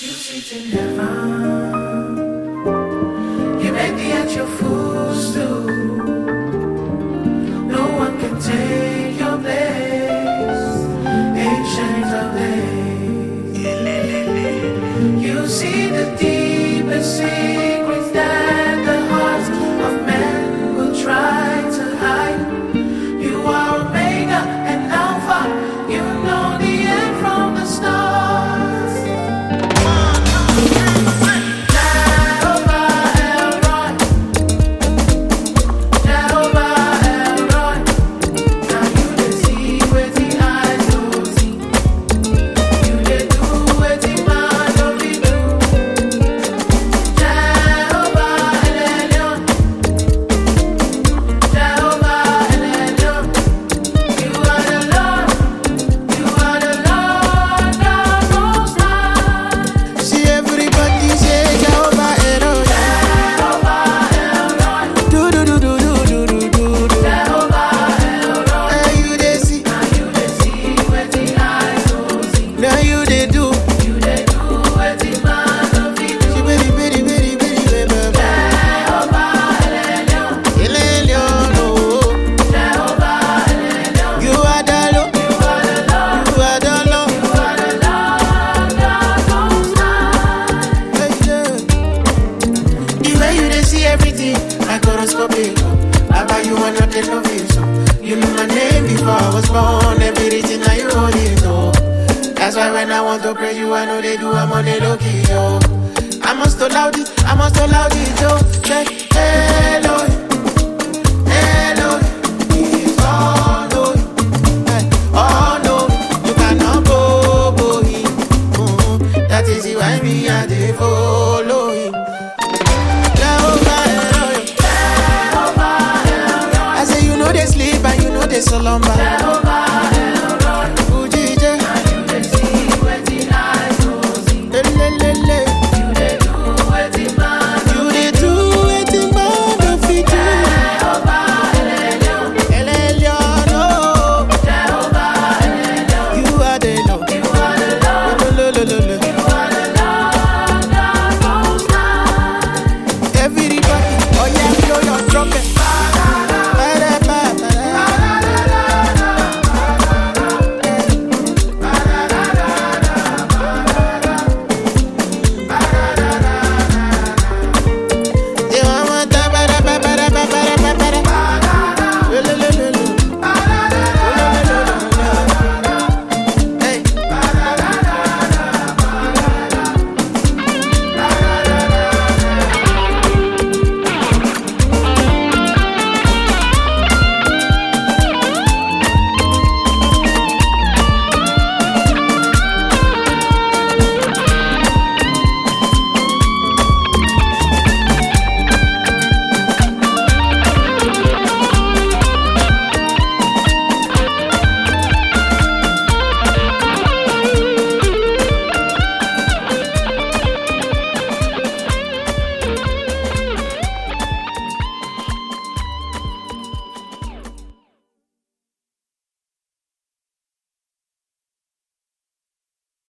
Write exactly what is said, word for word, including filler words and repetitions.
You sit in heaven. You make me at your footstool. No one can take your place. Ancient of days. You see the deepest secrets that the hearts of men will try to hide. You are Omega and Alpha. You know the end from the start. Baba, you are not the novice. You know my name before I was born. Everything that you hold it, oh. That's why when I want to pray you, I know they do. I'm on the low key, yo. I must allow it, I must allow it, yo. Say, hello, hello, it's all no, oh no, you cannot go, boy. Oh, that is why me I dey follow him. I say you know they sleep and you know they slumber.